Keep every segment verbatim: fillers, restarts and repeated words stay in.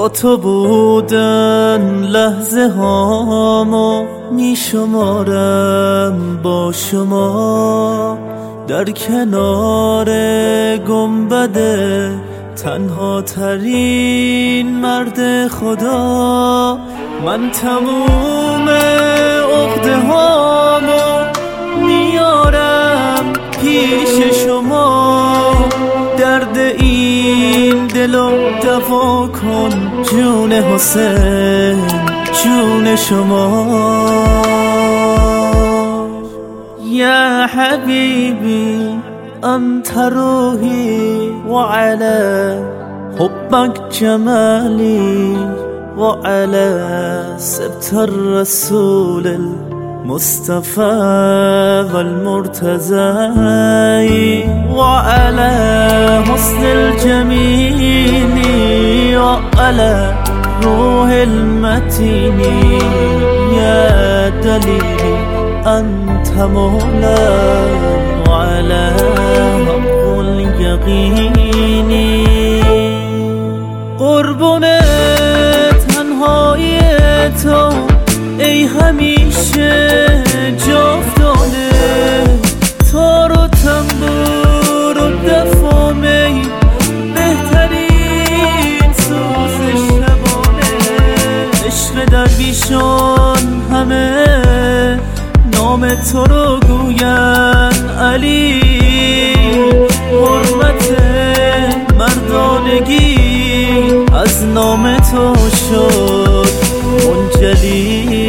با تو بودن لحظه هامو می شمارم با شما در کنار گنبد تنها ترین مرد خدا. من تموم عقده هامو میارم پیش شما، درد این دلو دوا کن جون حسین جون شما. يا حبيبي أنت روحي وعلى حبك جمالي وعلى سبت الرسول المصطفى والمرتضى وعلى حسن الجميل وعلى روح المتين يا دليلي أنت مولاي وعلى حق اليقين. قربون تنهایی تو ای همیشه جاودانه، تار و تنبور و دف و می بهترین سوز شبانه. عشق درویشان همه نام تو رو گوین علی، حرمت مردانگی از نام تو شد منجلی.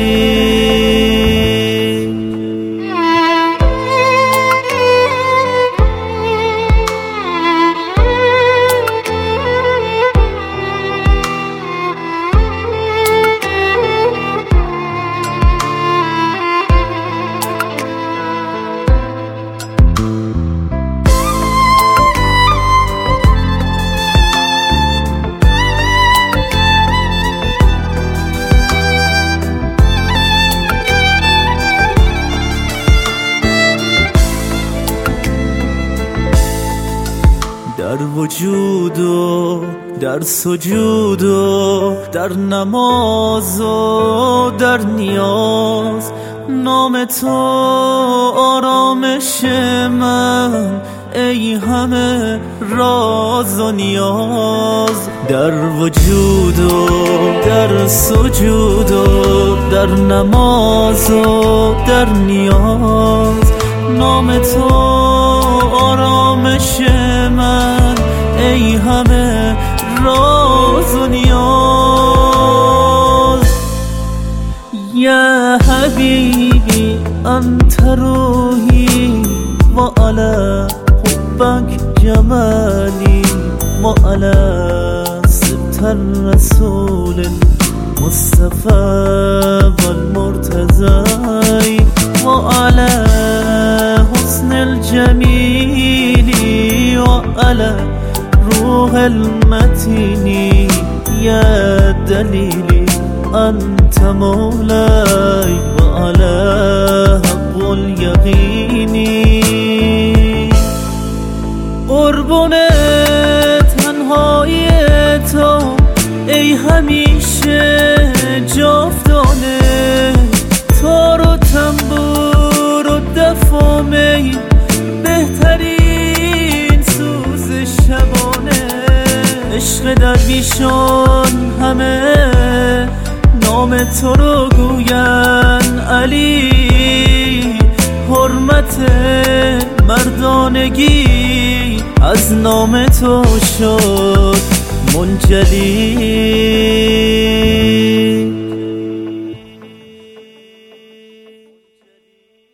در وجود و در سجود و در نماز و در نیاز نام تو آرامش من ای همه راز و نیاز. در وجود و در سجود و در نماز و در نیاز نام تو آرامش من ای همه راز و نیاز. یا حبیبی انت روحی وعلى حبك جمالي وعلى سبت الرسول المصطفى والمرتضى وعلى حسن الجميل وعلى روح المتين يا دليلي أنت مولاي وعلى حق اليقين. قربون تنهایی تو ای همیشه جاودانه، تار و تنبور و دف و می بهترین سوز شبانه. عشق درویشان همه نام تو رو گوین علی، حرمت مردانگی از نام تو شد منجلی.